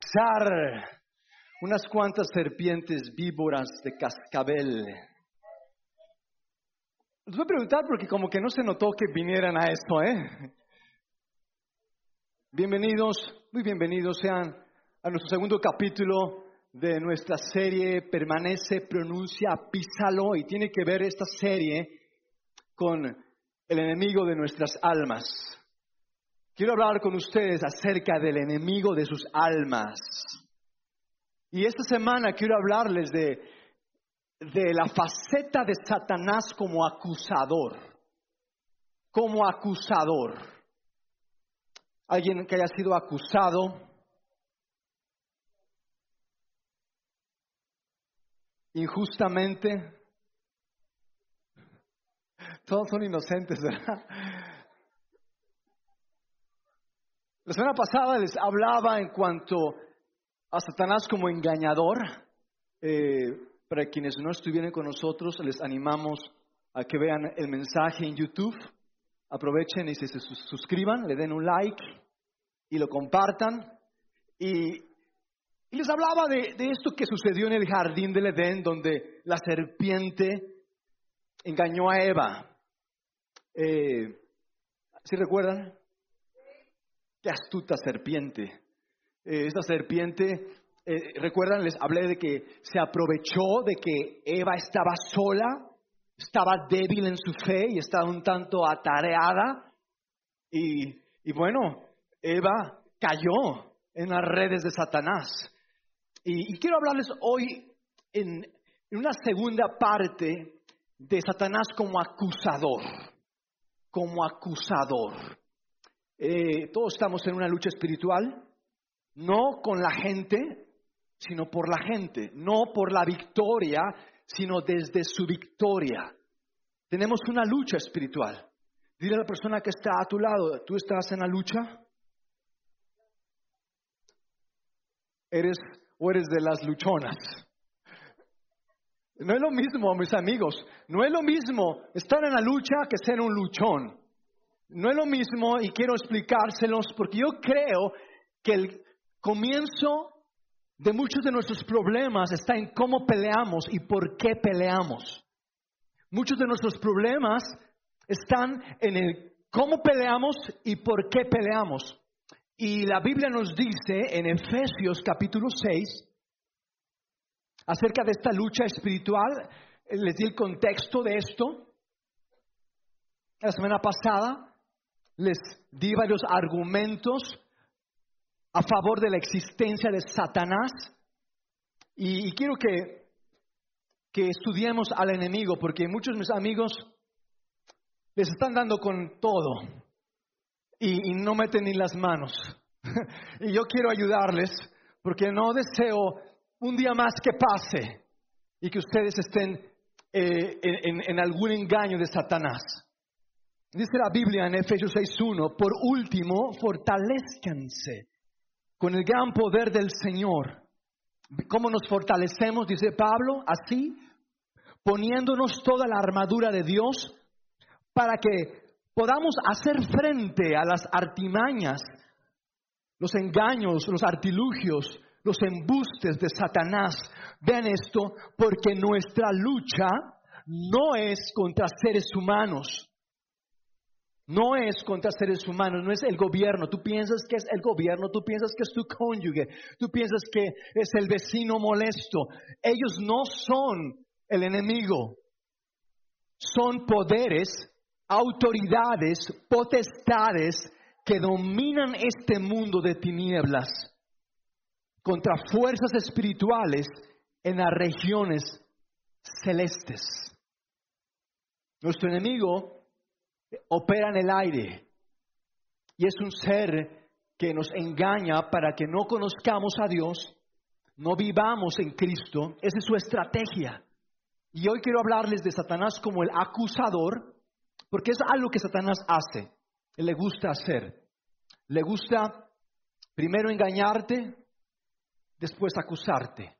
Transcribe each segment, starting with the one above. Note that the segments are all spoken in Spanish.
cazar unas cuantas serpientes víboras de cascabel. Les voy a preguntar porque como que no se notó que vinieran a esto, Bienvenidos, muy bienvenidos sean a nuestro segundo capítulo de nuestra serie Permanece, Pronuncia, Písalo, y tiene que ver esta serie con el enemigo de nuestras almas. Quiero hablar con ustedes acerca del enemigo de sus almas. Y esta semana quiero hablarles de la faceta de Satanás como acusador. Como acusador. Alguien que haya sido acusado injustamente. Todos son inocentes, ¿verdad? La semana pasada les hablaba en cuanto a Satanás como engañador. Para quienes no estuvieron con nosotros, les animamos a que vean el mensaje en YouTube. Aprovechen y se suscriban, le den un like y lo compartan. Y les hablaba de esto que sucedió en el jardín del Edén, donde la serpiente engañó a Eva. ¿Sí recuerdan? Qué astuta serpiente. Esta serpiente, recuerdan, les hablé de que se aprovechó de que Eva estaba sola, estaba débil en su fe y estaba un tanto atareada. Y bueno, Eva cayó en las redes de Satanás. Y quiero hablarles hoy en una segunda parte de Satanás como acusador. Como acusador. Todos estamos en una lucha espiritual. No con la gente, sino por la gente. No por la victoria, sino desde su victoria. Tenemos una lucha espiritual. Dile a la persona que está a tu lado, ¿tú estás en la lucha? ¿Eres de las luchonas? No es lo mismo, mis amigos. No es lo mismo estar en la lucha que ser un luchón. No es lo mismo, y quiero explicárselos porque yo creo que el comienzo de muchos de nuestros problemas está en cómo peleamos y por qué peleamos. Muchos de nuestros problemas están en el cómo peleamos y por qué peleamos. Y la Biblia nos dice en Efesios capítulo 6 acerca de esta lucha espiritual. Les di el contexto de esto. La semana pasada les di varios argumentos a favor de la existencia de Satanás. Y quiero que estudiemos al enemigo, porque muchos de mis amigos les están dando con todo y no meten ni las manos. Y yo quiero ayudarles porque no deseo un día más que pase y que ustedes estén en algún engaño de Satanás. Dice la Biblia en Efesios 6:1, por último, fortalézcanse con el gran poder del Señor. ¿Cómo nos fortalecemos? Dice Pablo, así, poniéndonos toda la armadura de Dios para que podamos hacer frente a las artimañas, los engaños, los artilugios, los embustes de Satanás. Vean esto, porque nuestra lucha no es contra seres humanos. No es contra seres humanos, no es el gobierno. Tú piensas que es el gobierno, tú piensas que es tu cónyuge, tú piensas que es el vecino molesto. Ellos no son el enemigo. Son poderes, autoridades, potestades que dominan este mundo de tinieblas contra fuerzas espirituales en las regiones celestes. Nuestro enemigo opera en el aire y es un ser que nos engaña para que no conozcamos a Dios, no vivamos en Cristo. Esa es su estrategia. Y hoy quiero hablarles de Satanás como el acusador, porque es algo que Satanás hace. Él le gusta hacer. Le gusta primero engañarte, después acusarte.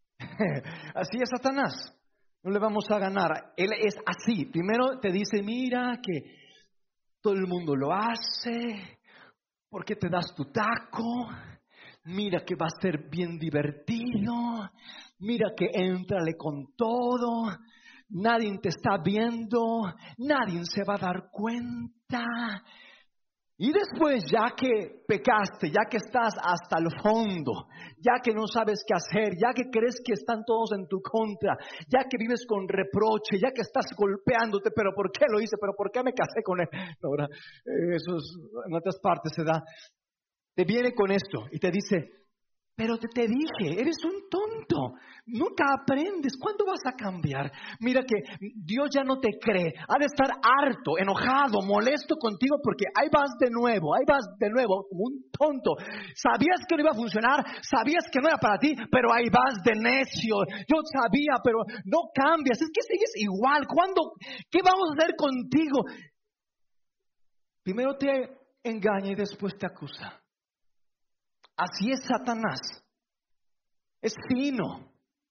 Así es Satanás. No le vamos a ganar. Él es así. Primero te dice, mira que todo el mundo lo hace. ¿Por qué te das tu taco? mira que va a ser bien divertido, mira que éntrale con todo, nadie te está viendo, nadie se va a dar cuenta. Y después, ya que pecaste, ya que estás hasta el fondo, ya que no sabes qué hacer, ya que crees que están todos en tu contra, ya que vives con reproche, ya que estás golpeándote, pero ¿por qué lo hice? ¿Pero por qué me casé con él? No, ¿verdad? Eso en otras partes se da. Te viene con esto y te dice, pero te dije, eres un tonto, nunca aprendes, ¿cuándo vas a cambiar? Mira que Dios ya no te cree, ha de estar harto, enojado, molesto contigo porque ahí vas de nuevo, como un tonto. Sabías que no iba a funcionar, sabías que no era para ti, pero ahí vas de necio. Yo sabía, pero no cambias, es que sigues igual. ¿Qué vamos a hacer contigo? Primero te engaña y después te acusa. Así es Satanás. Es fino.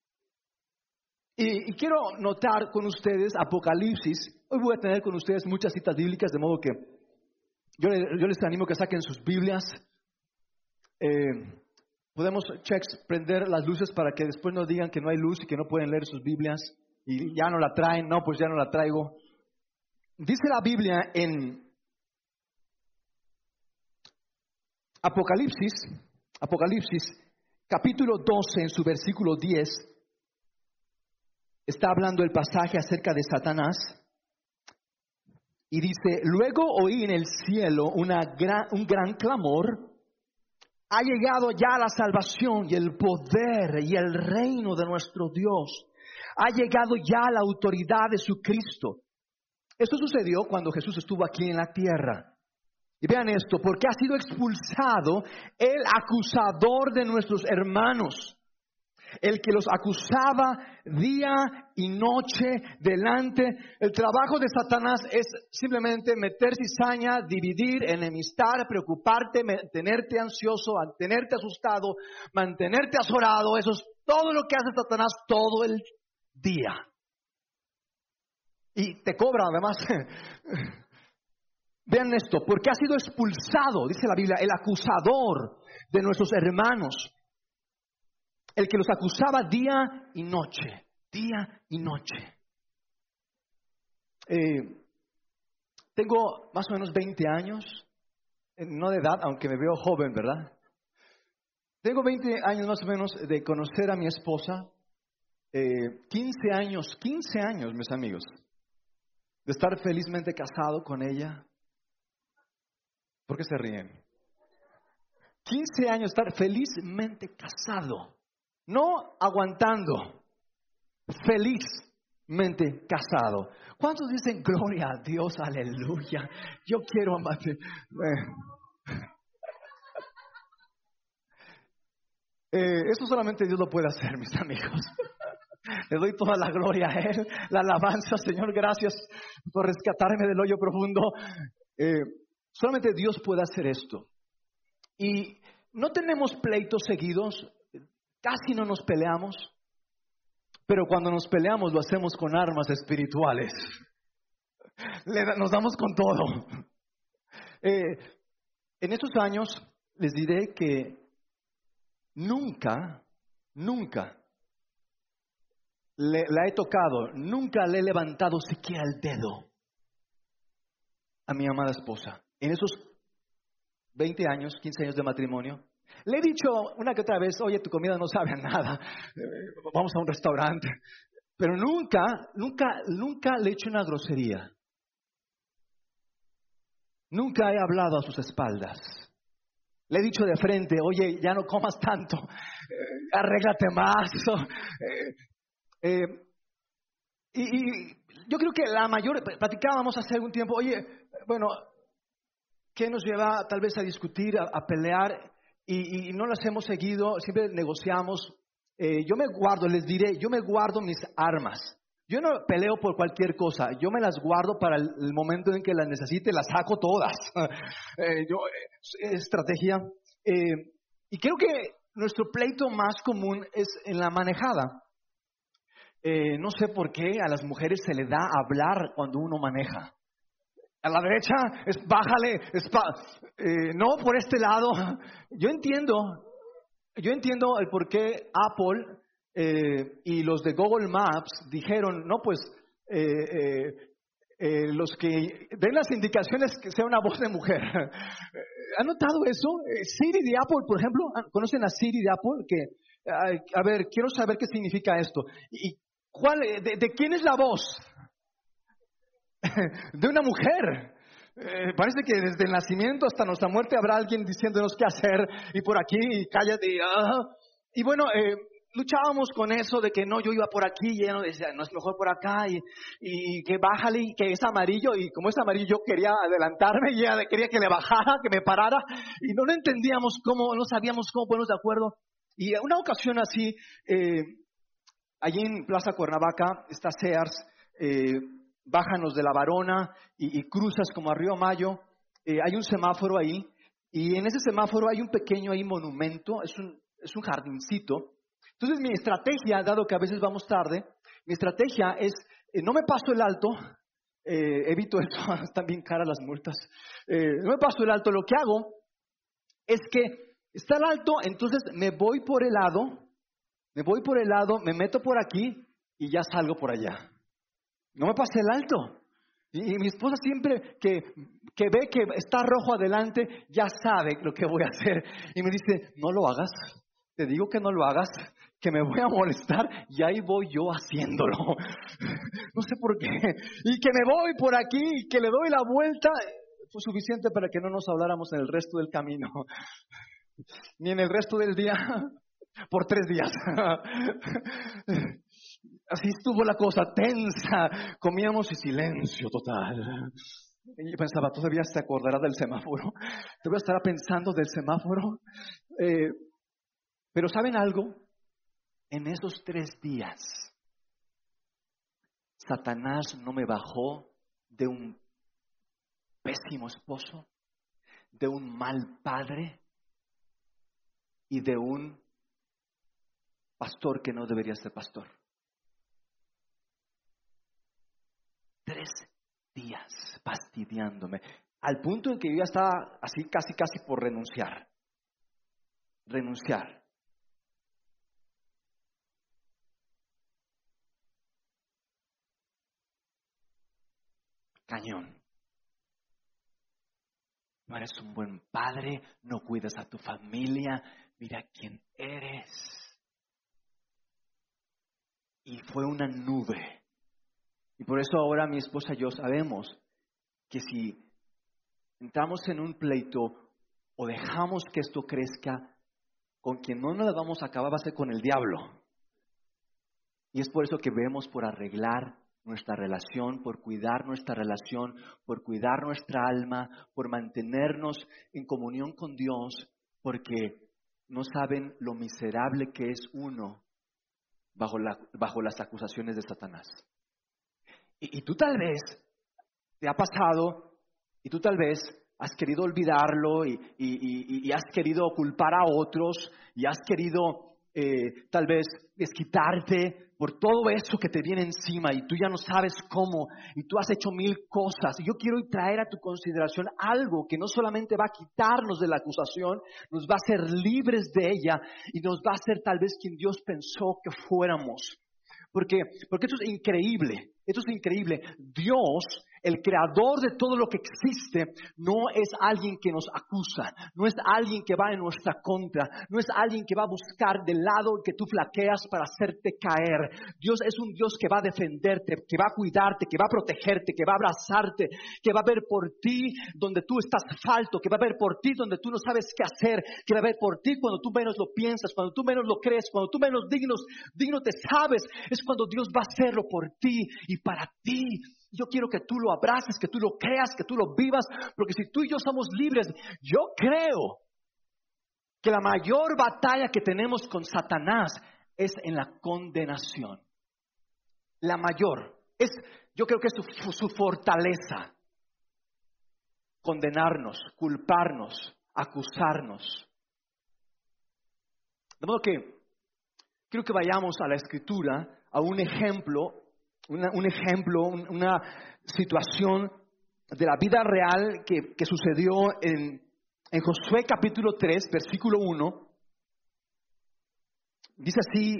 Y quiero notar con ustedes Apocalipsis. Hoy voy a tener con ustedes muchas citas bíblicas, de modo que yo les animo que saquen sus Biblias. Podemos, prender las luces para que después no digan que no hay luz y que no pueden leer sus Biblias. Y ya no la traen. No, pues ya no la traigo. Dice la Biblia en Apocalipsis, capítulo 12, en su versículo 10, está hablando el pasaje acerca de Satanás, y dice, luego oí en el cielo un gran clamor, ha llegado ya la salvación y el poder y el reino de nuestro Dios, ha llegado ya la autoridad de su Cristo. Esto sucedió cuando Jesús estuvo aquí en la tierra. Y vean esto, porque ha sido expulsado el acusador de nuestros hermanos, el que los acusaba día y noche delante. El trabajo de Satanás es simplemente meter cizaña, dividir, enemistar, preocuparte, mantenerte ansioso, mantenerte asustado, mantenerte azorado. Eso es todo lo que hace Satanás todo el día. Y te cobra además. Vean esto, porque ha sido expulsado, dice la Biblia, el acusador de nuestros hermanos, el que los acusaba día y noche. Tengo más o menos 20 años, no de edad, aunque me veo joven, ¿verdad? Tengo 20 años más o menos de conocer a mi esposa, 15 años, mis amigos, de estar felizmente casado con ella. ¿Por qué se ríen? 15 años estar felizmente casado, no aguantando, felizmente casado. ¿Cuántos dicen gloria a Dios, aleluya? Yo quiero amarte. Eso solamente Dios lo puede hacer, mis amigos. Le doy toda la gloria a Él, la alabanza. Señor, gracias por rescatarme del hoyo profundo. Solamente Dios puede hacer esto. Y no tenemos pleitos seguidos, casi no nos peleamos, pero cuando nos peleamos lo hacemos con armas espirituales. Nos damos con todo. En estos años les diré que nunca la he tocado, nunca le he levantado siquiera el dedo a mi amada esposa. En esos 20 años, 15 años de matrimonio, le he dicho una que otra vez, oye, tu comida no sabe a nada, vamos a un restaurante. Pero nunca le he hecho una grosería. Nunca he hablado a sus espaldas. Le he dicho de frente, oye, ya no comas tanto, arréglate más. Y yo creo que la mayor, platicábamos hace algún tiempo, oye, bueno, ¿qué nos lleva tal vez a discutir, a pelear? Y no las hemos seguido, siempre negociamos. Yo me guardo mis armas. Yo no peleo por cualquier cosa, yo me las guardo para el momento en que las necesite, las saco todas. Estrategia. Y creo que nuestro pleito más común es en la manejada. No sé por qué a las mujeres se le da hablar cuando uno maneja. A la derecha, bájale, no por este lado. Yo entiendo, yo entiendo el por qué Apple y los de Google Maps dijeron, no, pues los que den las indicaciones que sea una voz de mujer. ¿Han notado eso? Siri de Apple, por ejemplo, ¿conocen a Siri de Apple? A ver, quiero saber qué significa esto. ¿Y de quién es la voz? De una mujer. Parece que desde el nacimiento hasta nuestra muerte habrá alguien diciéndonos qué hacer, y por aquí, y cállate. Y bueno, luchábamos con eso de que no, yo iba por aquí y ella no decía, no, es mejor por acá, y que bájale, y que es amarillo, y como es amarillo yo quería adelantarme y ella quería que le bajara, que me parara, y no entendíamos cómo, no sabíamos cómo ponernos de acuerdo. Y una ocasión así, allí en Plaza Cuernavaca está Sears, bájanos de la Varona y cruzas como a Río Mayo, hay un semáforo ahí, y en ese semáforo hay un pequeño ahí monumento, es un jardincito. Entonces mi estrategia, dado que a veces vamos tarde, mi estrategia es, no me paso el alto, evito eso, están bien caras las multas, no me paso el alto, lo que hago es que está el alto, entonces me voy por el lado, me meto por aquí y ya salgo por allá. No me pasé el alto. Y mi esposa siempre que ve que está rojo adelante, ya sabe lo que voy a hacer. Y me dice, no lo hagas, te digo que no lo hagas, que me voy a molestar, y ahí voy yo haciéndolo. No sé por qué. Y que me voy por aquí, y que le doy la vuelta, fue suficiente para que no nos habláramos en el resto del camino, ni en el resto del día, por 3 días. Así estuvo la cosa tensa, comíamos y silencio total. Y yo pensaba, todavía se acordará del semáforo, todavía estará pensando del semáforo. Pero ¿saben algo? En esos 3 días, Satanás no me bajó de un pésimo esposo, de un mal padre y de un pastor que no debería ser pastor. 3 días fastidiándome, al punto en que yo ya estaba así casi por renunciar. Cañón. No eres un buen padre, no cuidas a tu familia, mira quién eres. Y fue una nube. Y por eso ahora mi esposa y yo sabemos que si entramos en un pleito o dejamos que esto crezca, con quien no nos la vamos a acabar va a ser con el diablo. Y es por eso que vemos por arreglar nuestra relación, por cuidar nuestra relación, por cuidar nuestra alma, por mantenernos en comunión con Dios, porque no saben lo miserable que es uno bajo las acusaciones de Satanás. Y tú tal vez te ha pasado, y tú tal vez has querido olvidarlo y has querido culpar a otros, y has querido tal vez desquitarte por todo eso que te viene encima y tú ya no sabes cómo, y tú has hecho 1000 cosas. Y yo quiero traer a tu consideración algo que no solamente va a quitarnos de la acusación, nos va a hacer libres de ella y nos va a hacer tal vez quien Dios pensó que fuéramos. Porque esto es increíble, Dios, el creador de todo lo que existe, no es alguien que nos acusa, no es alguien que va en nuestra contra, no es alguien que va a buscar del lado que tú flaqueas para hacerte caer. Dios es un Dios que va a defenderte, que va a cuidarte, que va a protegerte, que va a abrazarte, que va a ver por ti donde tú estás falto, que va a ver por ti donde tú no sabes qué hacer, que va a ver por ti cuando tú menos lo piensas, cuando tú menos lo crees, cuando tú menos digno te sabes. Es cuando Dios va a hacerlo por ti y para ti. Yo quiero que tú lo abraces, que tú lo creas, que tú lo vivas, porque si tú y yo somos libres, yo creo que la mayor batalla que tenemos con Satanás es en la condenación. La mayor. Yo creo que es su fortaleza. Condenarnos, culparnos, acusarnos. De modo que quiero que vayamos a la Escritura, a un ejemplo, una situación de la vida real que sucedió en Josué capítulo 3, versículo 1. Dice así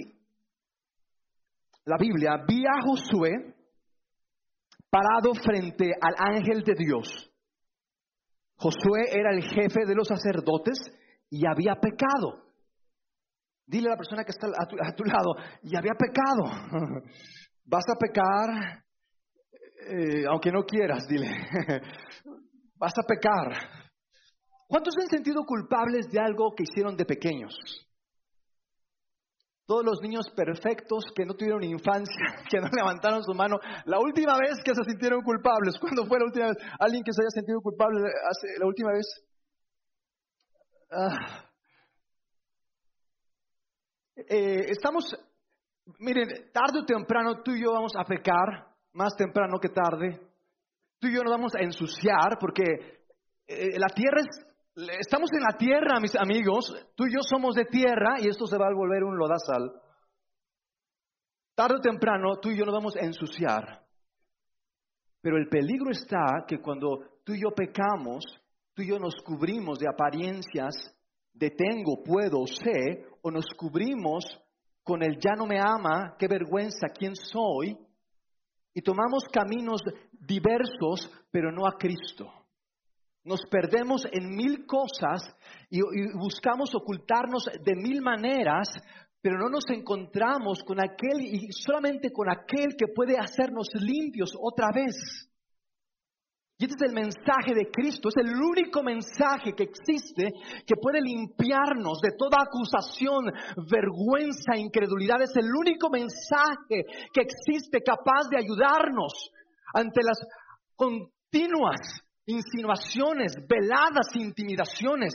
la Biblia: vi a Josué parado frente al ángel de Dios. Josué era el jefe de los sacerdotes y había pecado. Dile a la persona que está a tu lado: y había pecado. Vas a pecar, aunque no quieras, dile. Vas a pecar. ¿Cuántos se han sentido culpables de algo que hicieron de pequeños? Todos los niños perfectos que no tuvieron infancia, que no levantaron su mano. La última vez que se sintieron culpables, ¿cuándo fue la última vez? ¿Alguien que se haya sentido culpable la última vez? Miren, tarde o temprano tú y yo vamos a pecar, más temprano que tarde. Tú y yo nos vamos a ensuciar porque la tierra estamos en la tierra, mis amigos. Tú y yo somos de tierra y esto se va a volver un lodazal. Tarde o temprano tú y yo nos vamos a ensuciar. Pero el peligro está que cuando tú y yo pecamos, tú y yo nos cubrimos de apariencias de tengo, puedo, sé, o nos cubrimos con el ya no me ama, qué vergüenza, quién soy, y tomamos caminos diversos, pero no a Cristo. Nos perdemos en mil cosas y buscamos ocultarnos de mil maneras, pero no nos encontramos con aquel y solamente con aquel que puede hacernos limpios otra vez. Y este es el mensaje de Cristo, es el único mensaje que existe que puede limpiarnos de toda acusación, vergüenza, incredulidad. Es el único mensaje que existe capaz de ayudarnos ante las continuas insinuaciones, veladas intimidaciones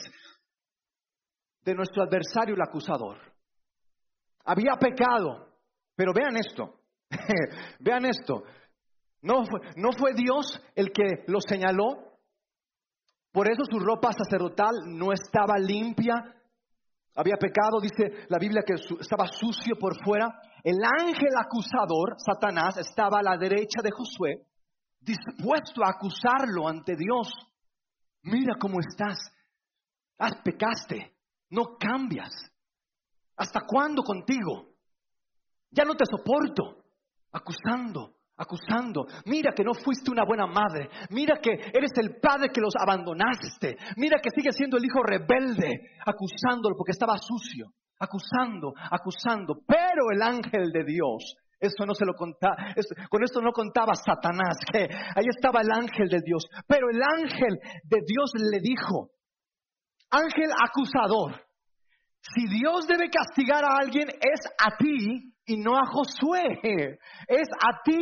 de nuestro adversario, el acusador. Había pecado, pero vean esto, vean esto. No fue Dios el que lo señaló. Por eso su ropa sacerdotal no estaba limpia. Había pecado, dice la Biblia, que estaba sucio por fuera. El ángel acusador, Satanás, estaba a la derecha de Josué, dispuesto a acusarlo ante Dios. Mira cómo estás. Pecaste. No cambias. ¿Hasta cuándo contigo? Ya no te soporto. Acusando. Mira que no fuiste una buena madre. Mira que eres el padre que los abandonaste. Mira que sigues siendo el hijo rebelde. Acusándolo porque estaba sucio. Acusando. Pero el ángel de Dios, eso no se lo contaba, con esto no contaba Satanás, que ahí estaba el ángel de Dios. Pero el ángel de Dios le dijo: ángel acusador, si Dios debe castigar a alguien es a ti y no a Josué, es a ti.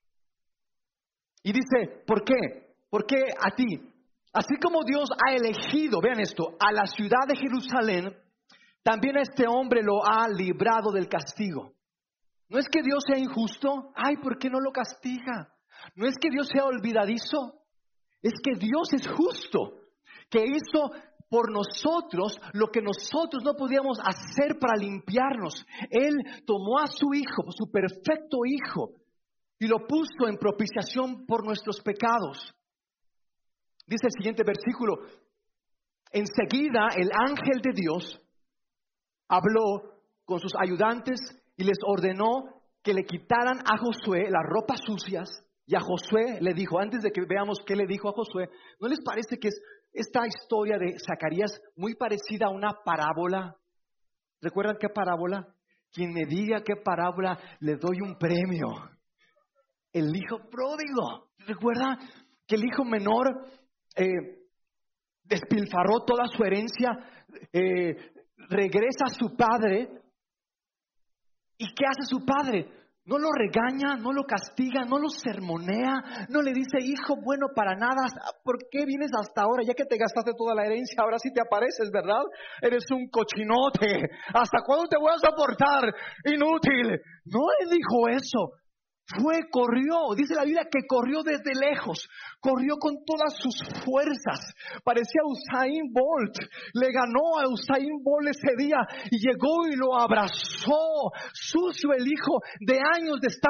Y dice, ¿por qué? ¿Por qué a ti? Así como Dios ha elegido, vean esto, a la ciudad de Jerusalén, también a este hombre lo ha librado del castigo. No es que Dios sea injusto. Ay, ¿por qué no lo castiga? No es que Dios sea olvidadizo. Es que Dios es justo, que hizo por nosotros lo que nosotros no podíamos hacer para limpiarnos. Él tomó a su hijo, su perfecto hijo, y lo puso en propiciación por nuestros pecados. Dice el siguiente versículo: enseguida el ángel de Dios habló con sus ayudantes y les ordenó que le quitaran a Josué las ropas sucias. Y a Josué le dijo, antes de que veamos qué le dijo a Josué, ¿no les parece que es esta historia de Zacarías muy parecida a una parábola? ¿Recuerdan qué parábola? Quien me diga qué parábola, le doy un premio. El hijo pródigo. ¿Recuerda que el hijo menor despilfarró toda su herencia? Regresa a su padre. ¿Y qué hace su padre? No lo regaña, no lo castiga, no lo sermonea, no le dice, hijo bueno para nada, ¿por qué vienes hasta ahora? Ya que te gastaste toda la herencia, ahora sí te apareces, ¿verdad? Eres un cochinote, ¿hasta cuándo te voy a soportar? Inútil. No le dijo eso. Corrió, dice la Biblia que corrió desde lejos, corrió con todas sus fuerzas, parecía Usain Bolt, le ganó a Usain Bolt ese día y llegó y lo abrazó, sucio el hijo de años de estar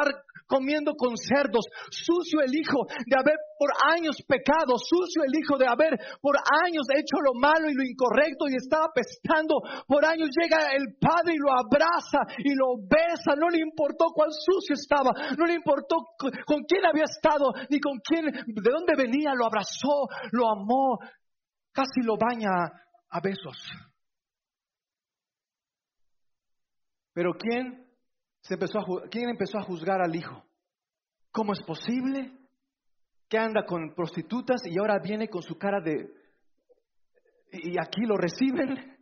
comiendo con cerdos, sucio el hijo de haber por años pecado, sucio el hijo de haber por años hecho lo malo y lo incorrecto y estaba apestando por años. Llega el padre y lo abraza y lo besa, no le importó cuán sucio estaba, no le importó con quién había estado, ni con quién, de dónde venía, lo abrazó, lo amó, casi lo baña a besos. Pero ¿quién empezó a juzgar al hijo? ¿Cómo es posible que anda con prostitutas y ahora viene con su cara de... y aquí lo reciben?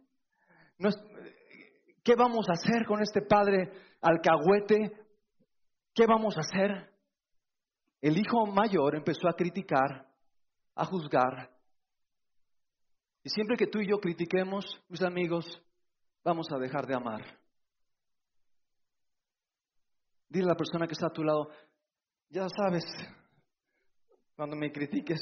¿Qué vamos a hacer con este padre alcahuete? ¿Qué vamos a hacer? El hijo mayor empezó a criticar, a juzgar. Y siempre que tú y yo critiquemos, mis amigos, vamos a dejar de amar. Dile a la persona que está a tu lado, ya sabes, cuando me critiques,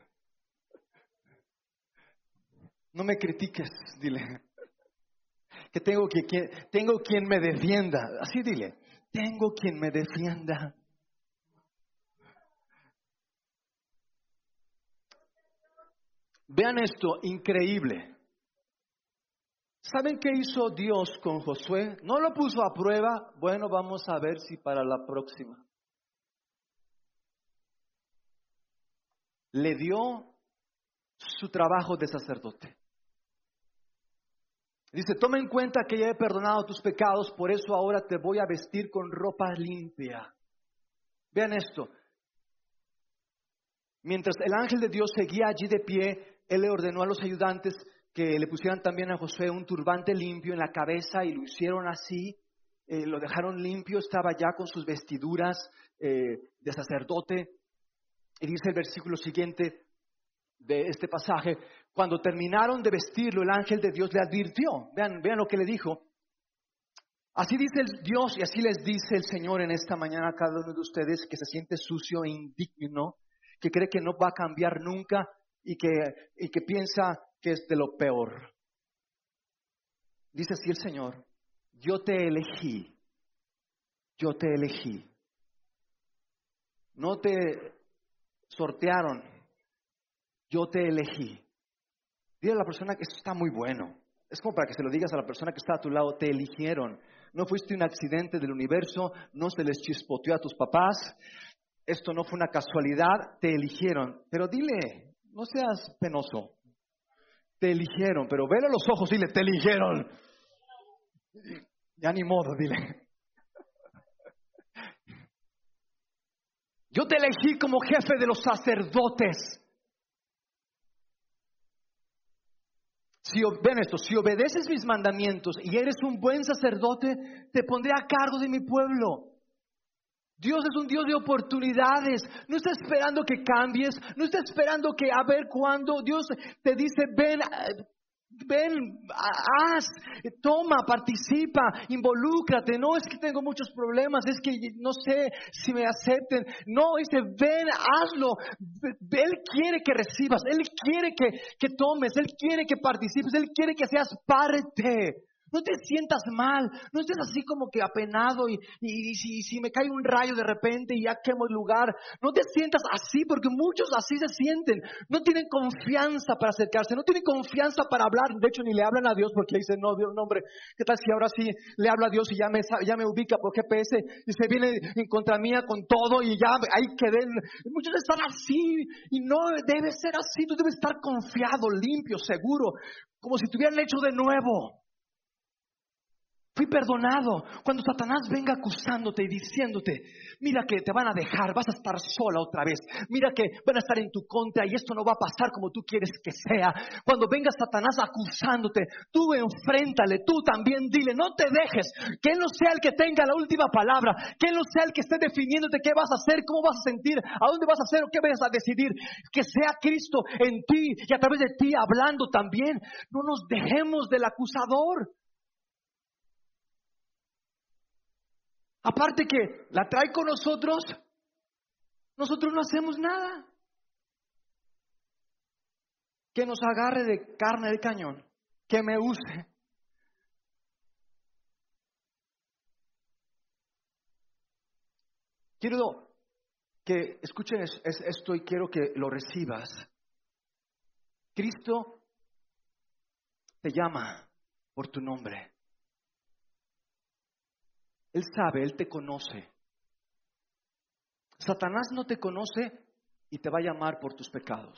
no me critiques, dile. Que tengo quien me defienda. Así dile, tengo quien me defienda. Vean esto, increíble. ¿Saben qué hizo Dios con Josué? No lo puso a prueba. Bueno, vamos a ver si para la próxima. Le dio su trabajo de sacerdote. Dice, toma en cuenta que ya he perdonado tus pecados, por eso ahora te voy a vestir con ropa limpia. Vean esto. Mientras el ángel de Dios seguía allí de pie, él le ordenó a los ayudantes que le pusieran también a Josué un turbante limpio en la cabeza y lo hicieron así. Lo dejaron limpio, estaba ya con sus vestiduras de sacerdote. Y dice el versículo siguiente de este pasaje, cuando terminaron de vestirlo, el ángel de Dios le advirtió. Vean lo que le dijo. Así dice el Dios y así les dice el Señor en esta mañana a cada uno de ustedes que se siente sucio e indigno, que cree que no va a cambiar nunca y que piensa que es de lo peor. Dice así el Señor, yo te elegí. No te sortearon, yo te elegí. Dile a la persona que esto está muy bueno. Es como para que se lo digas a la persona que está a tu lado, te eligieron. No fuiste un accidente del universo, no se les chispoteó a tus papás. Esto no fue una casualidad, te eligieron. Pero dile, no seas penoso. Te eligieron, pero vele a los ojos y dile, te eligieron. Ya ni modo, dile. Yo te elegí como jefe de los sacerdotes. Ven esto, si obedeces mis mandamientos y eres un buen sacerdote, te pondré a cargo de mi pueblo. Dios es un Dios de oportunidades. No está esperando que cambies, no está esperando que a ver cuándo. Dios te dice, ven, haz, toma, participa, involúcrate. No es que tengo muchos problemas, es que no sé si me acepten. No, dice, ven, hazlo. Él quiere que recibas, Él quiere que tomes, Él quiere que participes, Él quiere que seas parte. No te sientas mal, no estés así como que apenado y si me cae un rayo de repente y ya quemo el lugar. No te sientas así porque muchos así se sienten. No tienen confianza para acercarse, no tienen confianza para hablar. De hecho, ni le hablan a Dios porque dicen, no, Dios, no, hombre, ¿qué tal si ahora sí le hablo a Dios y ya me ubica por GPS y se viene en contra mía con todo y ya ahí quedé? Muchos están así y no debe ser así. Tú debes estar confiado, limpio, seguro, como si te hubieran hecho de nuevo. Fui perdonado. Cuando Satanás venga acusándote y diciéndote, mira que te van a dejar, vas a estar sola otra vez, mira que van a estar en tu contra y esto no va a pasar como tú quieres que sea. Cuando venga Satanás acusándote, tú enfréntale, tú también dile, no te dejes, que él no sea el que tenga la última palabra, que él no sea el que esté definiéndote qué vas a hacer, cómo vas a sentir, a dónde vas a hacer o qué vas a decidir. Que sea Cristo en ti y a través de ti hablando también. No nos dejemos del acusador. Aparte que la trae con nosotros no hacemos nada. Que nos agarre de carne de cañón, que me use. Quiero que escuchen esto y quiero que lo recibas. Cristo te llama por tu nombre. Él sabe, Él te conoce. Satanás no te conoce y te va a llamar por tus pecados.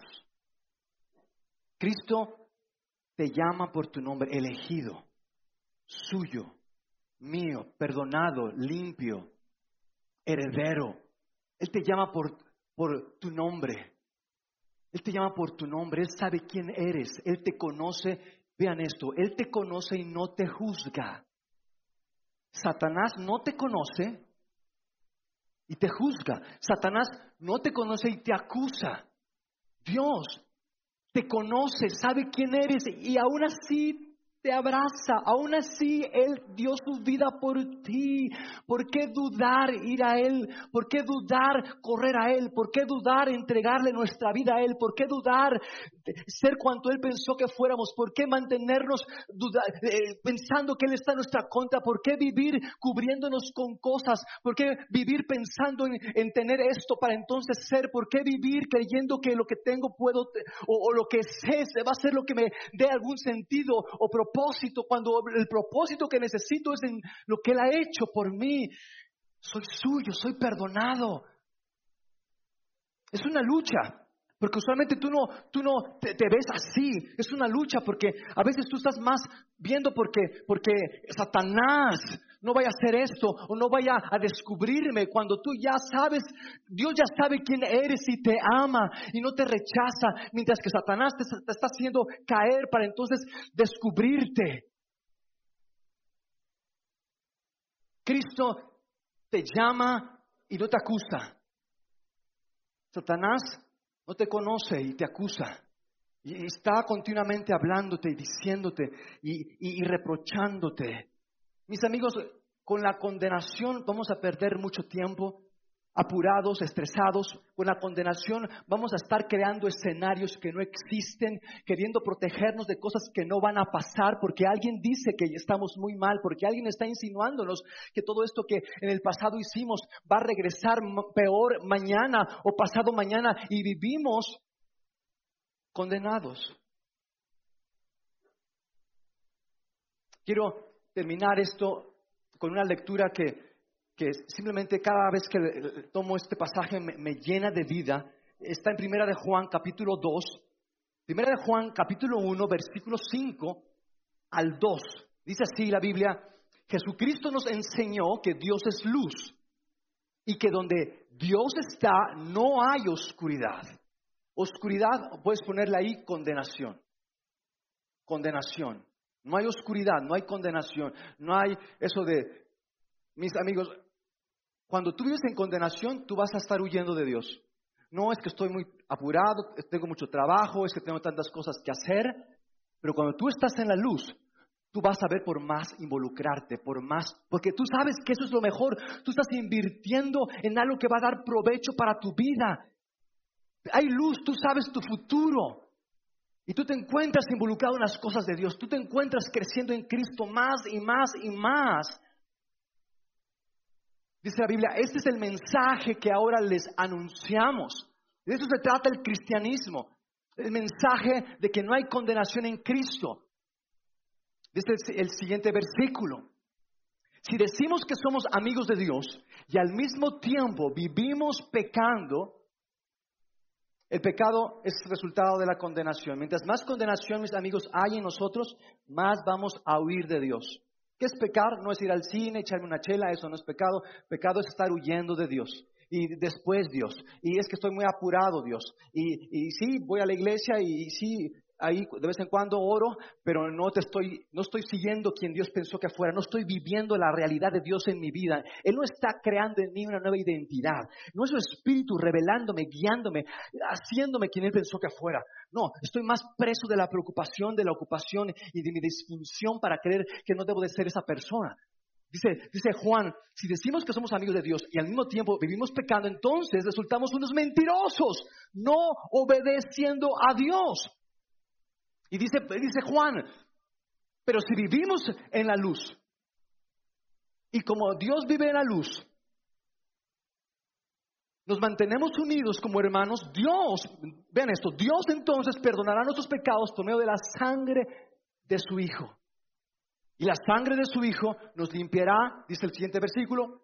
Cristo te llama por tu nombre, elegido, suyo, mío, perdonado, limpio, heredero. Él te llama por tu nombre. Él te llama por tu nombre. Él sabe quién eres. Él te conoce. Vean esto. Él te conoce y no te juzga. Satanás no te conoce y te juzga. Satanás no te conoce y te acusa. Dios te conoce, sabe quién eres y aún así te abraza. Aún así Él dio su vida por ti. ¿Por qué dudar ir a Él? ¿Por qué dudar correr a Él? ¿Por qué dudar entregarle nuestra vida a Él? ¿Por qué dudar ser cuanto Él pensó que fuéramos? ¿Por qué mantenernos pensando que Él está en nuestra contra? ¿Por qué vivir cubriéndonos con cosas? ¿Por qué vivir pensando en tener esto para entonces ser? ¿Por qué vivir creyendo que lo que tengo puedo o lo que sé va a ser lo que me dé algún sentido o propósito, cuando el propósito que necesito es en lo que Él ha hecho por mí? Soy suyo, soy perdonado. Es una lucha. Porque usualmente tú no te ves así. Es una lucha porque a veces tú estás más viendo porque Satanás no vaya a hacer esto o no vaya a descubrirme, cuando tú ya sabes, Dios ya sabe quién eres y te ama y no te rechaza, mientras que Satanás te está haciendo caer para entonces descubrirte. Cristo te llama y no te acusa. Satanás no te conoce y te acusa. Y está continuamente hablándote y diciéndote y reprochándote. Mis amigos, con la condenación vamos a perder mucho tiempo, apurados, estresados. Con la condenación vamos a estar creando escenarios que no existen, queriendo protegernos de cosas que no van a pasar, porque alguien dice que estamos muy mal, porque alguien está insinuándonos que todo esto que en el pasado hicimos va a regresar peor mañana o pasado mañana, y vivimos condenados. Quiero terminar esto con una lectura que simplemente cada vez que tomo este pasaje me llena de vida. Está en Primera de Juan capítulo 2, Primera de Juan capítulo 1, versículos 5 al 2. Dice así la Biblia: Jesucristo nos enseñó que Dios es luz y que donde Dios está no hay oscuridad. Oscuridad, puedes ponerle ahí condenación. Condenación. No hay oscuridad, no hay condenación, no hay eso de, mis amigos, cuando tú vives en condenación, tú vas a estar huyendo de Dios. No es que estoy muy apurado, tengo mucho trabajo, es que tengo tantas cosas que hacer, pero cuando tú estás en la luz, tú vas a ver por más involucrarte, por más, porque tú sabes que eso es lo mejor. Tú estás invirtiendo en algo que va a dar provecho para tu vida. Hay luz, tú sabes tu futuro. Y tú te encuentras involucrado en las cosas de Dios. Tú te encuentras creciendo en Cristo más y más y más. Dice la Biblia, este es el mensaje que ahora les anunciamos. De eso se trata el cristianismo. El mensaje de que no hay condenación en Cristo. Dice el siguiente versículo: si decimos que somos amigos de Dios y al mismo tiempo vivimos pecando, el pecado es resultado de la condenación. Mientras más condenación, mis amigos, hay en nosotros, más vamos a huir de Dios. ¿Qué es pecar? No es ir al cine, echarme una chela, eso no es pecado. Pecado es estar huyendo de Dios. Y después Dios. Y es que estoy muy apurado, Dios. Y sí, voy a la iglesia y sí, ahí de vez en cuando oro, pero no estoy siguiendo quien Dios pensó que fuera. No estoy viviendo la realidad de Dios en mi vida. Él no está creando en mí una nueva identidad. No es su espíritu revelándome, guiándome, haciéndome quien Él pensó que fuera. No, estoy más preso de la preocupación, de la ocupación y de mi disfunción para creer que no debo de ser esa persona. Dice Juan, si decimos que somos amigos de Dios y al mismo tiempo vivimos pecando, entonces resultamos unos mentirosos, no obedeciendo a Dios. Y dice Juan, pero si vivimos en la luz, y como Dios vive en la luz, nos mantenemos unidos como hermanos, Dios, vean esto, Dios entonces perdonará nuestros pecados por medio de la sangre de su Hijo. Y la sangre de su Hijo nos limpiará, dice el siguiente versículo.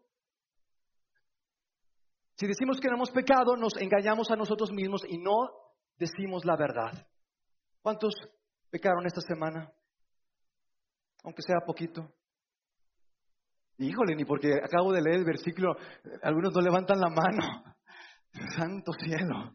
Si decimos que no hemos pecado, nos engañamos a nosotros mismos y no decimos la verdad. ¿Cuántos pecaron esta semana? Aunque sea poquito. Híjole, ni porque acabo de leer el versículo, algunos no levantan la mano. Santo cielo.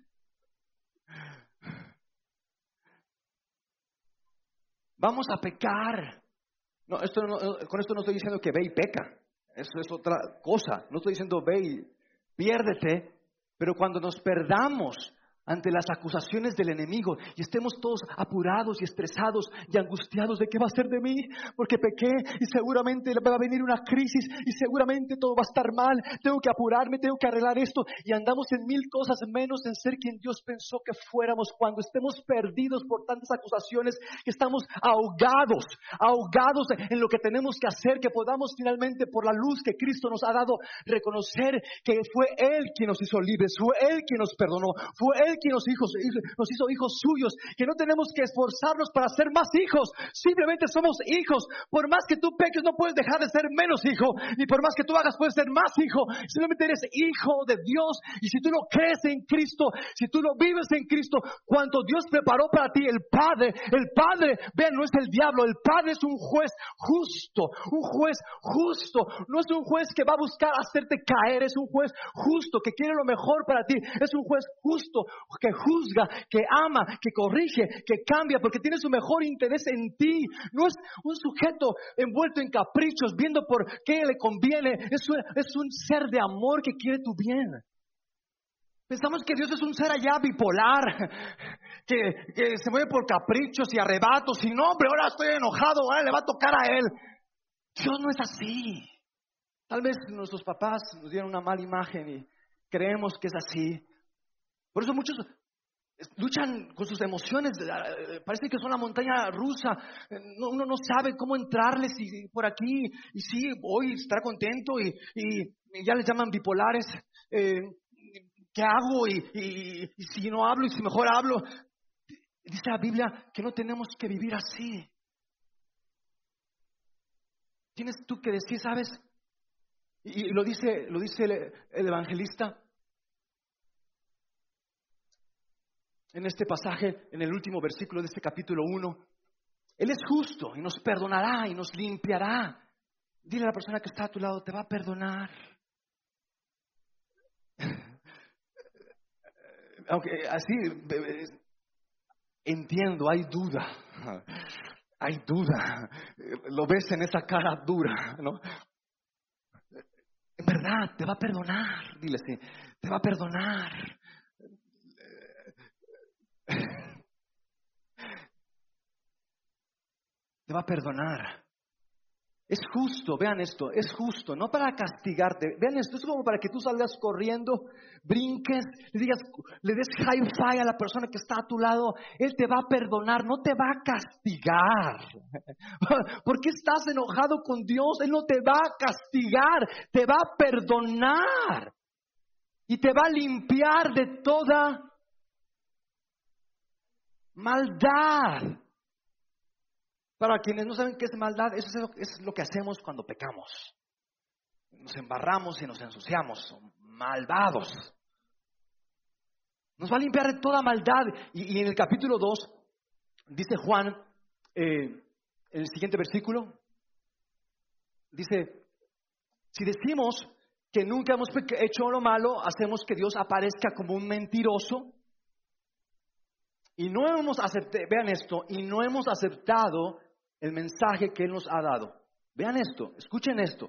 Vamos a pecar. No, con esto no estoy diciendo que ve y peca. Eso es otra cosa. No estoy diciendo ve y piérdete. Pero cuando nos perdamos ante las acusaciones del enemigo y estemos todos apurados y estresados y angustiados de qué va a ser de mí, porque pequé y seguramente va a venir una crisis y seguramente todo va a estar mal, tengo que apurarme, tengo que arreglar esto, y andamos en mil cosas menos en ser quien Dios pensó que fuéramos. Cuando estemos perdidos por tantas acusaciones, que estamos ahogados en lo que tenemos que hacer, que podamos finalmente, por la luz que Cristo nos ha dado, reconocer que fue Él quien nos hizo libres, fue Él quien nos perdonó, fue Él quien nos hizo hijos suyos, que no tenemos que esforzarnos para ser más hijos, simplemente somos hijos. Por más que tú peques, no puedes dejar de ser menos hijo, ni por más que tú hagas, puedes ser más hijo. Simplemente eres hijo de Dios, y si tú lo crees en Cristo, si tú lo vives en Cristo, cuanto Dios preparó para ti, el Padre, vean, no es el diablo, el Padre es un juez justo, no es un juez que va a buscar hacerte caer, es un juez justo que quiere lo mejor para ti, es un juez justo que juzga, que ama, que corrige, que cambia, porque tiene su mejor interés en ti. No es un sujeto envuelto en caprichos, viendo por qué le conviene. Es un ser de amor que quiere tu bien. Pensamos que Dios es un ser allá bipolar, que se mueve por caprichos y arrebatos, y no, hombre, ahora estoy enojado, ahora le va a tocar a Él. Dios no es así. Tal vez nuestros papás nos dieron una mala imagen y creemos que es así. Por eso muchos luchan con sus emociones, parece que es una montaña rusa, uno no sabe cómo entrarles y por aquí, y sí, hoy estará contento y ya les llaman bipolares. ¿Qué hago? Y si no hablo, y si mejor hablo. Dice la Biblia que no tenemos que vivir así. Tienes tú que decir, ¿sabes? Y lo dice el evangelista en este pasaje, en el último versículo de este capítulo 1. Él es justo y nos perdonará y nos limpiará. Dile a la persona que está a tu lado, te va a perdonar. Aunque así, entiendo, hay duda. Hay duda. Lo ves en esa cara dura, ¿no? En verdad, te va a perdonar. Dile así, te va a perdonar. Te va a perdonar. Es justo, vean esto, es justo, no para castigarte. Vean esto, es como para que tú salgas corriendo, brinques, le des high five a la persona que está a tu lado. Él te va a perdonar, no te va a castigar. ¿Por qué estás enojado con Dios? Él no te va a castigar, te va a perdonar y te va a limpiar de toda maldad. Para quienes no saben qué es maldad, eso es lo que hacemos cuando pecamos. Nos embarramos y nos ensuciamos, son malvados. Nos va a limpiar de toda maldad. Y en el capítulo 2, dice Juan, en el siguiente versículo, dice, si decimos que nunca hemos hecho lo malo, hacemos que Dios aparezca como un mentiroso. Y no hemos aceptado, vean esto, y no hemos aceptado el mensaje que Él nos ha dado. Vean esto, escuchen esto.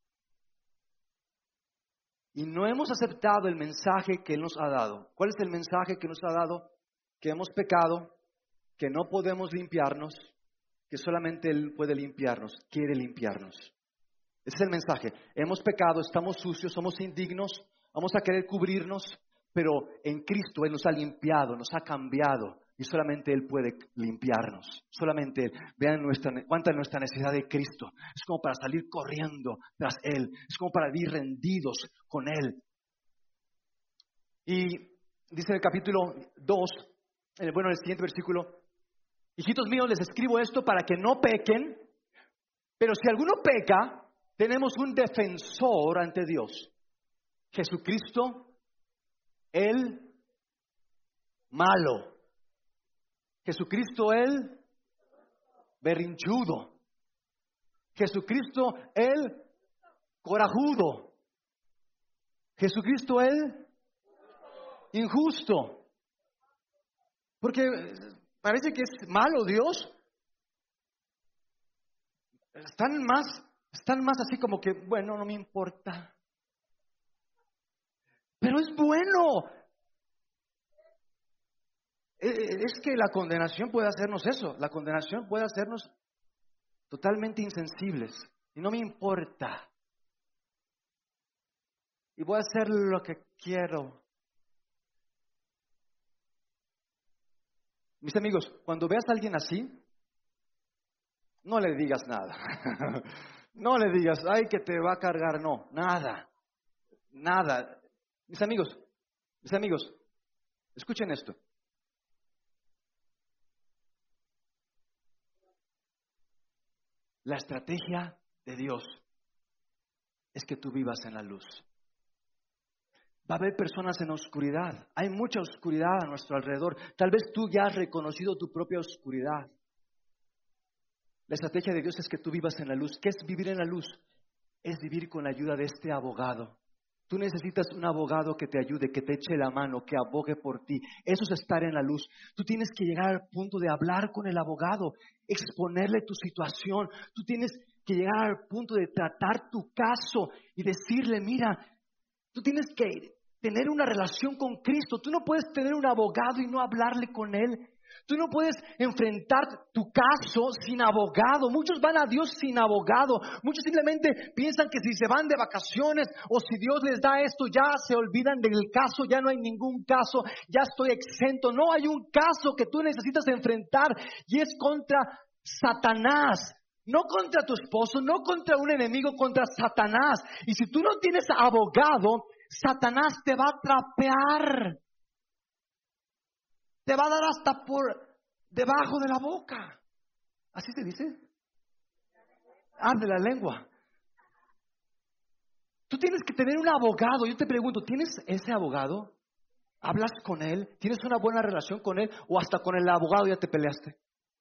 Y no hemos aceptado el mensaje que Él nos ha dado. ¿Cuál es el mensaje que nos ha dado? Que hemos pecado, que no podemos limpiarnos, que solamente Él puede limpiarnos, quiere limpiarnos. Ese es el mensaje. Hemos pecado, estamos sucios, somos indignos, vamos a querer cubrirnos, pero en Cristo Él nos ha limpiado, nos ha cambiado. Y solamente Él puede limpiarnos. Solamente Él. Vean cuánta nuestra necesidad de Cristo. Es como para salir corriendo tras Él. Es como para vivir rendidos con Él. Y dice en el capítulo 2, en el siguiente versículo: hijitos míos, les escribo esto para que no pequen, pero si alguno peca, tenemos un defensor ante Dios, Jesucristo el malo, Jesucristo el berrinchudo, Jesucristo el corajudo, Jesucristo el injusto. Porque parece que es malo Dios. Están más así como que, bueno, no me importa. Pero es bueno. Es que la condenación puede hacernos eso. La condenación puede hacernos totalmente insensibles. Y no me importa. Y voy a hacer lo que quiero. Mis amigos, cuando veas a alguien así, no le digas nada. No le digas, ay, que te va a cargar. No, nada. Mis amigos, escuchen esto. La estrategia de Dios es que tú vivas en la luz. Va a haber personas en la oscuridad. Hay mucha oscuridad a nuestro alrededor. Tal vez tú ya has reconocido tu propia oscuridad. La estrategia de Dios es que tú vivas en la luz. ¿Qué es vivir en la luz? Es vivir con la ayuda de este abogado. Tú necesitas un abogado que te ayude, que te eche la mano, que abogue por ti. Eso es estar en la luz. Tú tienes que llegar al punto de hablar con el abogado, exponerle tu situación. Tú tienes que llegar al punto de tratar tu caso y decirle, mira, tú tienes que tener una relación con Cristo. Tú no puedes tener un abogado y no hablarle con Él. Tú no puedes enfrentar tu caso sin abogado. Muchos van a Dios sin abogado. Muchos simplemente piensan que si se van de vacaciones o si Dios les da esto, ya se olvidan del caso, ya no hay ningún caso, ya estoy exento. No, hay un caso que tú necesitas enfrentar y es contra Satanás. No contra tu esposo, no contra un enemigo, contra Satanás. Y si tú no tienes abogado, Satanás te va a trapear. Te va a dar hasta por debajo de la boca. ¿Así se dice? De la lengua. Tú tienes que tener un abogado. Yo te pregunto, ¿tienes ese abogado? ¿Hablas con él? ¿Tienes una buena relación con él? ¿O hasta con el abogado ya te peleaste?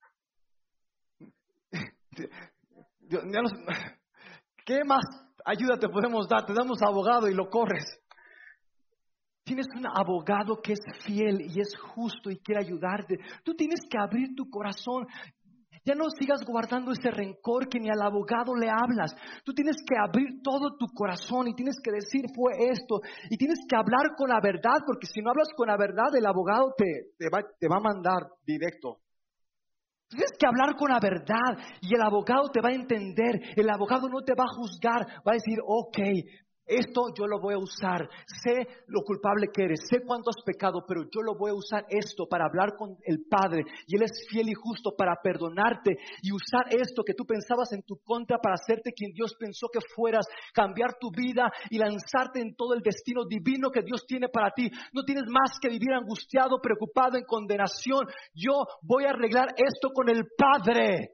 ¿Qué más ayuda te podemos dar? Te damos abogado y lo corres. Tienes un abogado que es fiel y es justo y quiere ayudarte. Tú tienes que abrir tu corazón. Ya no sigas guardando ese rencor que ni al abogado le hablas. Tú tienes que abrir todo tu corazón y tienes que decir fue esto. Y tienes que hablar con la verdad, porque si no hablas con la verdad, el abogado te va a mandar directo. Tienes que hablar con la verdad y el abogado te va a entender. El abogado no te va a juzgar, va a decir, ok, esto yo lo voy a usar. Sé lo culpable que eres, sé cuánto has pecado, pero yo lo voy a usar esto para hablar con el Padre. Y Él es fiel y justo para perdonarte y usar esto que tú pensabas en tu contra para hacerte quien Dios pensó que fueras, cambiar tu vida y lanzarte en todo el destino divino que Dios tiene para ti. No tienes más que vivir angustiado, preocupado, en condenación. Yo voy a arreglar esto con el Padre.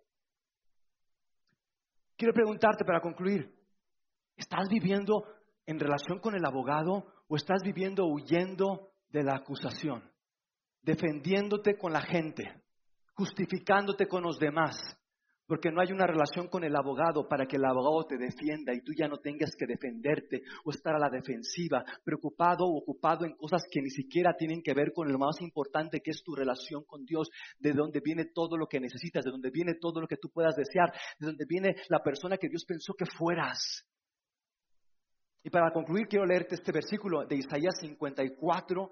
Quiero preguntarte para concluir, ¿estás viviendo en relación con el abogado o estás viviendo huyendo de la acusación, defendiéndote con la gente, justificándote con los demás? Porque no hay una relación con el abogado para que el abogado te defienda y tú ya no tengas que defenderte o estar a la defensiva, preocupado o ocupado en cosas que ni siquiera tienen que ver con lo más importante, que es tu relación con Dios, de donde viene todo lo que necesitas, de donde viene todo lo que tú puedas desear, de donde viene la persona que Dios pensó que fueras. Y para concluir quiero leerte este versículo de Isaías 54,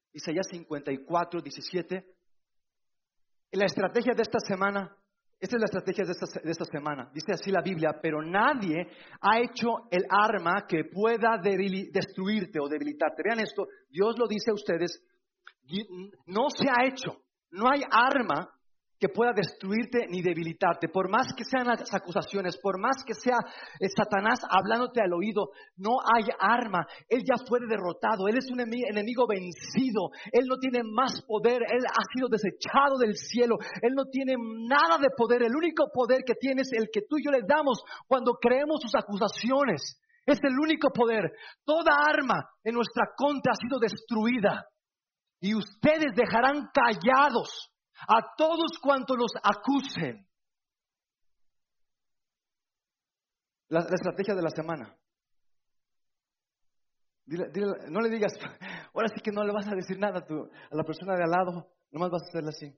17. Y la estrategia de esta semana, esta es la estrategia de esta semana. Dice así la Biblia: pero nadie ha hecho el arma que pueda destruirte o debilitarte. Vean esto, Dios lo dice a ustedes, no se ha hecho, no hay arma que pueda destruirte ni debilitarte. Por más que sean las acusaciones, por más que sea Satanás hablándote al oído, no hay arma. Él ya fue derrotado. Él es un enemigo vencido. Él no tiene más poder. Él ha sido desechado del cielo. Él no tiene nada de poder. El único poder que tiene es el que tú y yo le damos cuando creemos sus acusaciones. Es el único poder. Toda arma en nuestra contra ha sido destruida. Y ustedes dejarán callados a todos cuantos los acusen. La estrategia de la semana. No le digas, ahora sí que no le vas a decir nada a la persona de al lado, nomás vas a hacerle así.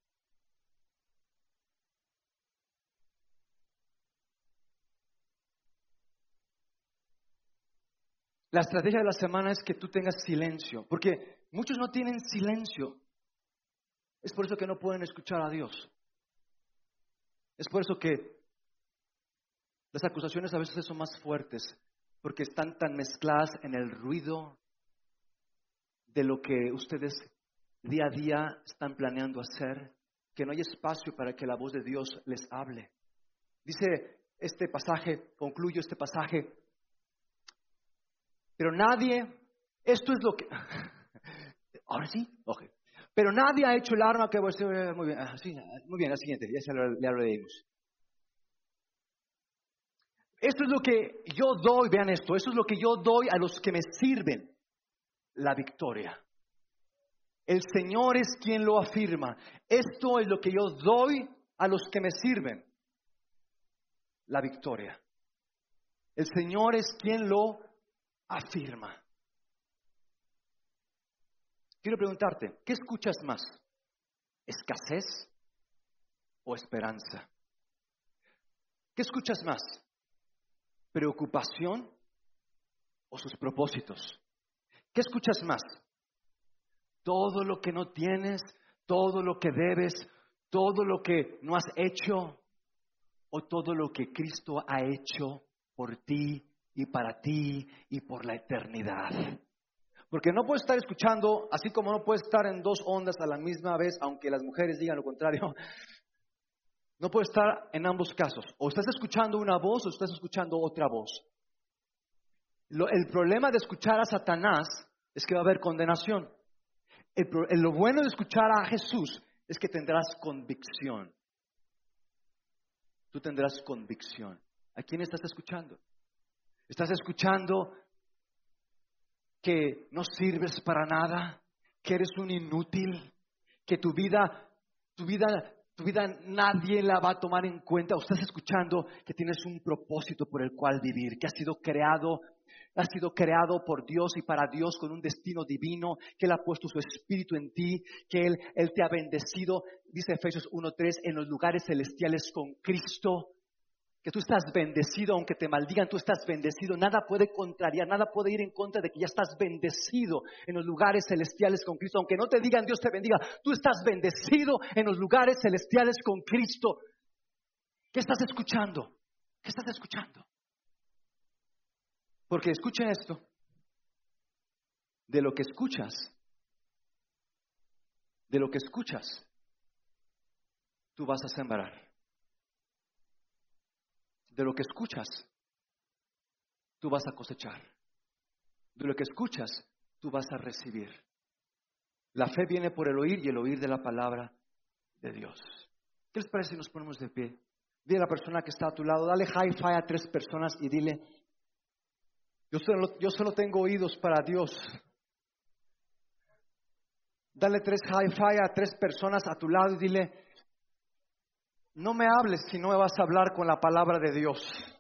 La estrategia de la semana es que tú tengas silencio, porque muchos no tienen silencio. Es por eso que no pueden escuchar a Dios. Es por eso que las acusaciones a veces son más fuertes, porque están tan mezcladas en el ruido de lo que ustedes día a día están planeando hacer, que no hay espacio para que la voz de Dios les hable. Dice este pasaje, concluyo este pasaje, pero nadie, esto es lo que, ahora sí, ok. Pero nadie ha hecho el arma que muy bien, muy bien, la siguiente, ya se le leímos. Esto es lo que yo doy, vean esto, esto es lo que yo doy a los que me sirven, la victoria. El Señor es quien lo afirma. Esto es lo que yo doy a los que me sirven, la victoria. El Señor es quien lo afirma. Quiero preguntarte, ¿qué escuchas más? ¿Escasez o esperanza? ¿Qué escuchas más? ¿Preocupación o sus propósitos? ¿Qué escuchas más? ¿Todo lo que no tienes, todo lo que debes, todo lo que no has hecho o todo lo que Cristo ha hecho por ti y para ti y por la eternidad? Porque no puedes estar escuchando, así como no puedes estar en dos ondas a la misma vez, aunque las mujeres digan lo contrario. No puedes estar en ambos casos. O estás escuchando una voz o estás escuchando otra voz. El problema de escuchar a Satanás es que va a haber condenación. Lo bueno de escuchar a Jesús es que tendrás convicción. Tú tendrás convicción. ¿A quién estás escuchando? ¿Estás escuchando que no sirves para nada, que eres un inútil, que tu vida nadie la va a tomar en cuenta? ¿O estás escuchando que tienes un propósito por el cual vivir, que has sido creado por Dios y para Dios con un destino divino, que Él ha puesto su espíritu en ti, que Él te ha bendecido, dice Efesios 1:3, en los lugares celestiales con Cristo? Que tú estás bendecido, aunque te maldigan, tú estás bendecido. Nada puede contrariar, nada puede ir en contra de que ya estás bendecido en los lugares celestiales con Cristo. Aunque no te digan Dios te bendiga, tú estás bendecido en los lugares celestiales con Cristo. ¿Qué estás escuchando? ¿Qué estás escuchando? Porque escuchen esto, de lo que escuchas, tú vas a sembrar. De lo que escuchas, tú vas a cosechar. De lo que escuchas, tú vas a recibir. La fe viene por el oír y el oír de la palabra de Dios. ¿Qué les parece si nos ponemos de pie? Dile a la persona que está a tu lado, dale high five a 3 personas y dile, yo solo tengo oídos para Dios. Dale 3 high five a 3 personas a tu lado y dile, no me hables si no me vas a hablar con la palabra de Dios.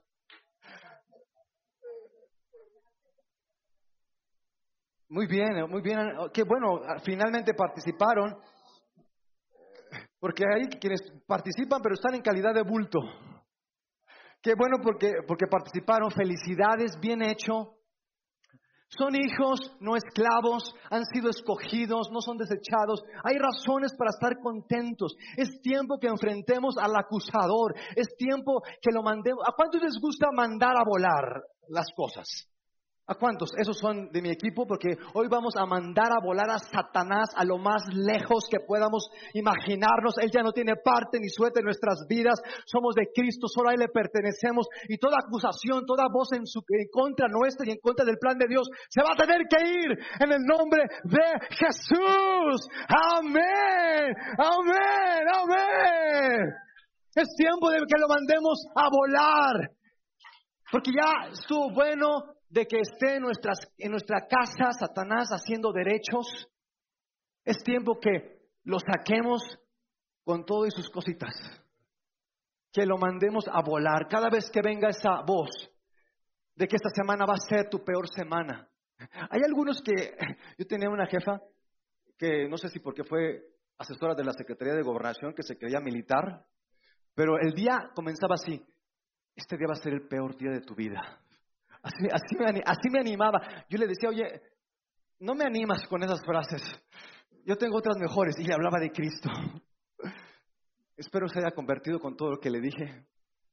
Muy bien, qué bueno, finalmente participaron, porque hay quienes participan pero están en calidad de bulto. Qué bueno porque participaron, felicidades, bien hecho. Son hijos, no esclavos, han sido escogidos, no son desechados. Hay razones para estar contentos. Es tiempo que enfrentemos al acusador. Es tiempo que lo mandemos. ¿A cuántos les gusta mandar a volar las cosas? ¿A cuántos? Esos son de mi equipo, porque hoy vamos a mandar a volar a Satanás a lo más lejos que podamos imaginarnos. Él ya no tiene parte ni suerte en nuestras vidas. Somos de Cristo, solo a Él le pertenecemos. Y toda acusación, toda voz en contra nuestra y en contra del plan de Dios se va a tener que ir en el nombre de Jesús. Amén, amén, amén. Es tiempo de que lo mandemos a volar, porque ya estuvo bueno de que esté en nuestra casa Satanás haciendo derechos. Es tiempo que lo saquemos con todo y sus cositas, que lo mandemos a volar. Cada vez que venga esa voz de que esta semana va a ser tu peor semana. Hay algunos que, yo tenía una jefa que no sé si porque fue asesora de la Secretaría de Gobernación, que se creía militar, pero el día comenzaba así: este día va a ser el peor día de tu vida. Así me animaba. Yo le decía: oye, no me animas con esas frases, yo tengo otras mejores. Y le hablaba de Cristo. Espero se haya convertido con todo lo que le dije.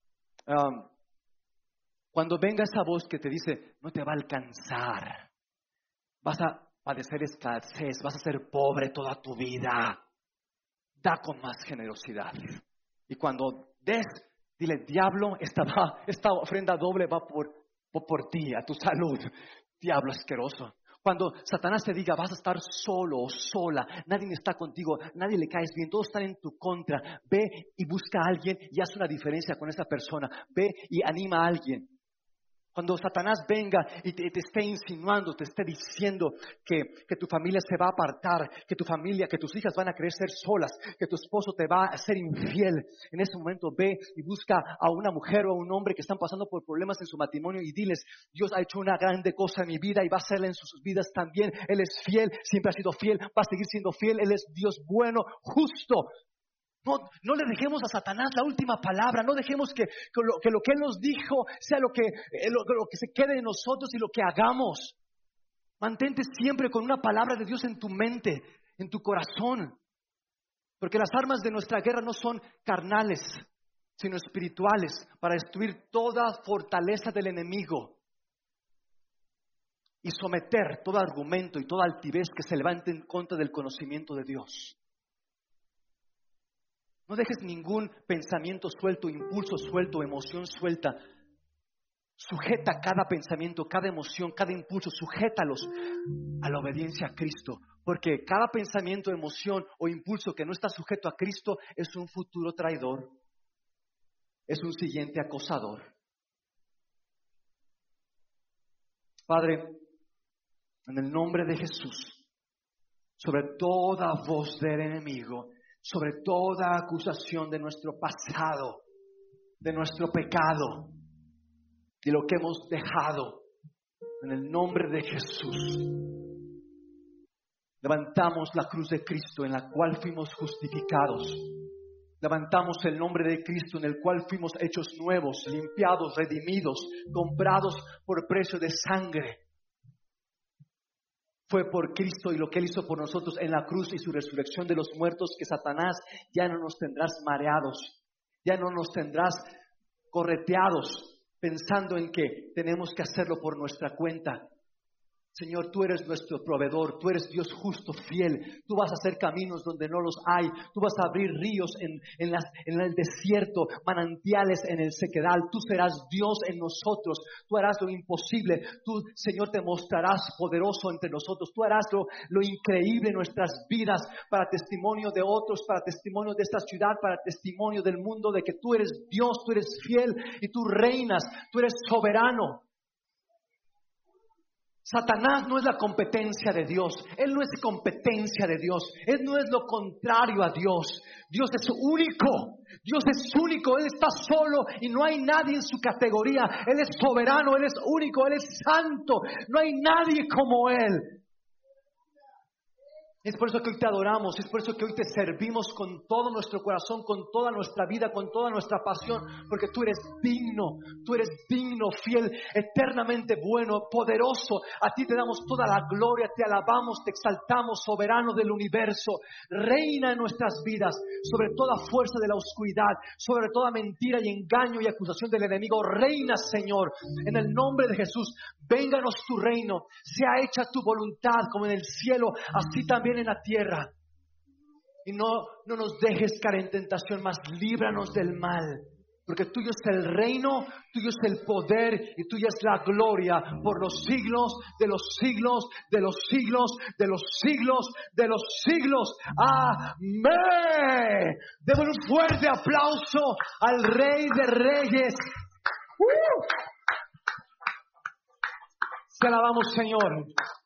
Cuando venga esa voz que te dice: no te va a alcanzar, vas a padecer escasez, vas a ser pobre toda tu vida, da con más generosidad. Y cuando des, dile: diablo, esta ofrenda doble va por ti, a tu salud, diablo asqueroso. Cuando Satanás te diga: vas a estar solo o sola, nadie está contigo, nadie le caes bien, todos están en tu contra, ve y busca a alguien y haz una diferencia con esa persona, ve y anima a alguien. Cuando Satanás venga y te esté insinuando, te esté diciendo que tu familia se va a apartar, que tus hijas van a querer ser solas, que tu esposo te va a ser infiel, en ese momento ve y busca a una mujer o a un hombre que están pasando por problemas en su matrimonio y diles: Dios ha hecho una grande cosa en mi vida y va a hacerla en sus vidas también. Él es fiel, siempre ha sido fiel, va a seguir siendo fiel. Él es Dios bueno, justo. No le dejemos a Satanás la última palabra. No dejemos que lo que Él nos dijo sea lo que se quede en nosotros y lo que hagamos. Mantente siempre con una palabra de Dios en tu mente, en tu corazón. Porque las armas de nuestra guerra no son carnales, sino espirituales, para destruir toda fortaleza del enemigo y someter todo argumento y toda altivez que se levante en contra del conocimiento de Dios. No dejes ningún pensamiento suelto, impulso suelto, emoción suelta. Sujeta cada pensamiento, cada emoción, cada impulso, sujétalos a la obediencia a Cristo. Porque cada pensamiento, emoción o impulso que no está sujeto a Cristo es un futuro traidor, es un siguiente acosador. Padre, en el nombre de Jesús, sobre toda voz del enemigo, sobre toda acusación de nuestro pasado, de nuestro pecado, de lo que hemos dejado, en el nombre de Jesús, levantamos la cruz de Cristo en la cual fuimos justificados. Levantamos el nombre de Cristo en el cual fuimos hechos nuevos, limpiados, redimidos, comprados por precio de sangre. Fue por Cristo y lo que Él hizo por nosotros en la cruz y su resurrección de los muertos que Satanás ya no nos tendrás mareados, ya no nos tendrás correteados pensando en que tenemos que hacerlo por nuestra cuenta. Señor, tú eres nuestro proveedor, tú eres Dios justo, fiel. Tú vas a hacer caminos donde no los hay. Tú vas a abrir ríos en el desierto, manantiales en el sequedal. Tú serás Dios en nosotros. Tú harás lo imposible. Tú, Señor, te mostrarás poderoso entre nosotros. Tú harás lo increíble en nuestras vidas para testimonio de otros, para testimonio de esta ciudad, para testimonio del mundo de que tú eres Dios, tú eres fiel y tú reinas, tú eres soberano. Satanás no es la competencia de Dios. Él no es competencia de Dios. Él no es lo contrario a Dios. Dios es único. Dios es único. Él está solo y no hay nadie en su categoría. Él es soberano. Él es único. Él es santo. No hay nadie como Él. Es por eso que hoy te adoramos, es por eso que hoy te servimos con todo nuestro corazón, con toda nuestra vida, con toda nuestra pasión, porque tú eres digno, fiel, eternamente bueno, poderoso. A ti te damos toda la gloria, te alabamos, te exaltamos, soberano del universo. Reina en nuestras vidas, sobre toda fuerza de la oscuridad, sobre toda mentira y engaño y acusación del enemigo. Reina, Señor, en el nombre de Jesús. Vénganos tu reino, sea hecha tu voluntad como en el cielo, así también en la tierra. Y no nos dejes caer en tentación, mas líbranos del mal. Porque tuyo es el reino, tuyo es el poder y tuya es la gloria por los siglos de los siglos, de los siglos, de los siglos, de los siglos. Amén. Demos un fuerte aplauso al Rey de Reyes. Te alabamos, Señor.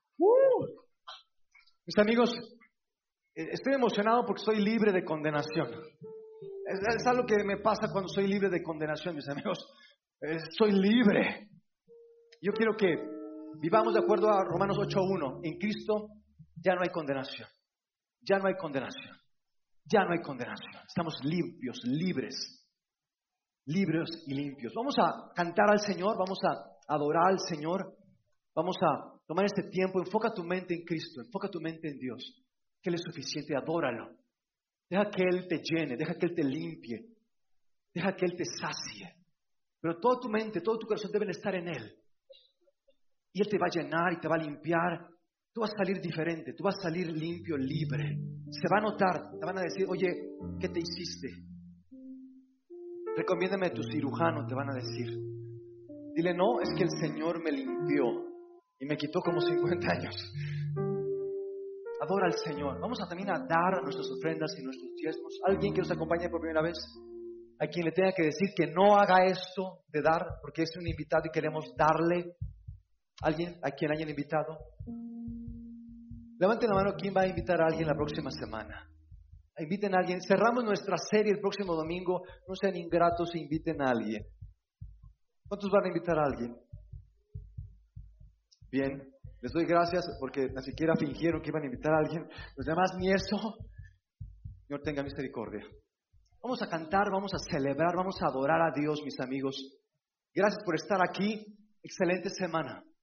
Mis amigos, estoy emocionado porque soy libre de condenación. Es algo que me pasa cuando soy libre de condenación, mis amigos. Soy libre. Yo quiero que vivamos de acuerdo a Romanos 8:1. En Cristo ya no hay condenación. Ya no hay condenación. Ya no hay condenación. Estamos limpios, libres. Libres y limpios. Vamos a cantar al Señor, vamos a adorar al Señor. Vamos a tomar este tiempo, enfoca tu mente en Cristo, enfoca tu mente en Dios, que Él es suficiente, adóralo. Deja que Él te llene, deja que Él te limpie, deja que Él te sacie. Pero toda tu mente, todo tu corazón deben estar en Él. Y Él te va a llenar y te va a limpiar. Tú vas a salir diferente, tú vas a salir limpio, libre. Se va a notar, te van a decir, oye, ¿qué te hiciste? Recomiéndame a tu cirujano, te van a decir. Dile, no, es que el Señor me limpió y me quitó como 50 años. Adora al Señor. Vamos a también a dar nuestras ofrendas y nuestros diezmos. ¿Alguien que nos acompañe por primera vez? A quien le tenga que decir que no haga esto de dar, porque es un invitado y queremos darle. ¿Alguien a quien hayan invitado? Levanten la mano, ¿quién va a invitar a alguien la próxima semana? Inviten a alguien. Cerramos nuestra serie el próximo domingo. No sean ingratos e inviten a alguien. ¿Cuántos van a invitar a alguien? Bien, les doy gracias porque ni siquiera fingieron que iban a invitar a alguien. Los demás ni eso. Señor, tenga misericordia. Vamos a cantar, vamos a celebrar, vamos a adorar a Dios, mis amigos. Gracias por estar aquí. Excelente semana.